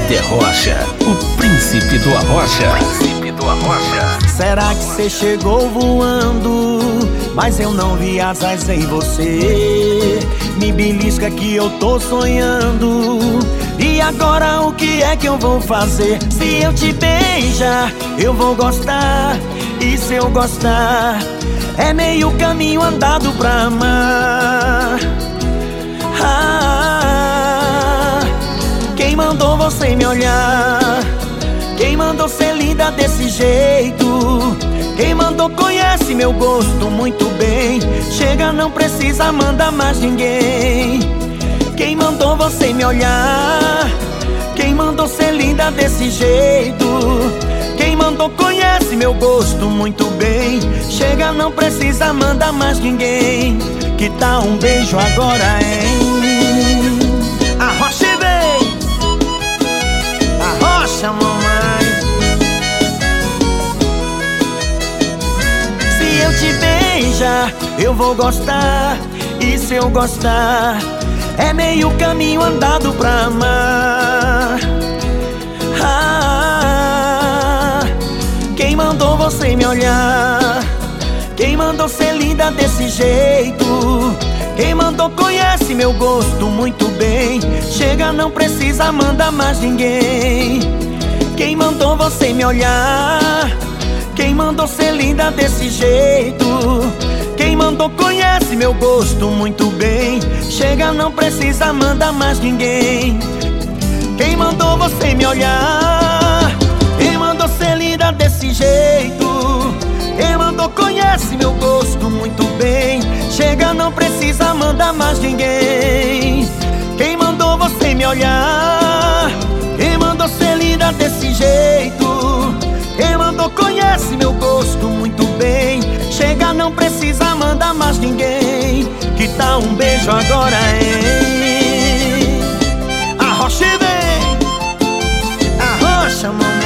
Éder Rocha, o príncipe do Arrocha. Príncipe do Arrocha. Será que você chegou voando, mas eu não vi asas em você? Me belisca que eu tô sonhando. E agora o que é que eu vou fazer? Se eu te beijar, eu vou gostar. E se eu gostar, é meio caminho andado pra amar. Quem mandou você me olhar? Quem mandou ser linda desse jeito? Quem mandou conhece meu gosto muito bem. Chega, não precisa mandar mais ninguém. Quem mandou você me olhar? Quem mandou ser linda desse jeito? Quem mandou conhece meu gosto muito bem. Chega, não precisa mandar mais ninguém. Que tal um beijo agora, hein? Arrocha e vem! Arrocha, mamãe. Se eu te beijar, eu vou gostar. E se eu gostar, é meio caminho andado pra amar. Quem mandou você me olhar? Quem mandou ser linda desse jeito? Quem mandou conhece meu gosto muito bem. Chega, não precisa mandar mais ninguém. Quem mandou você me olhar? Quem mandou ser linda desse jeito? Quem mandou conhece meu gosto muito bem. Chega, não precisa mandar mais ninguém. Quem mandou você me olhar? Quem mandou ser linda desse jeito? Quem mandou conhece meu gosto muito bem. Chega, não precisa mandar mais ninguém. Quem mandou você me olhar? Quem mandou ser linda desse jeito? Quem mandou conhece meu gosto muito bem. Chega, não precisa mandar mais ninguém. Que tal um beijo agora, hein? Arrocha e vem! Arrocha, mamãe.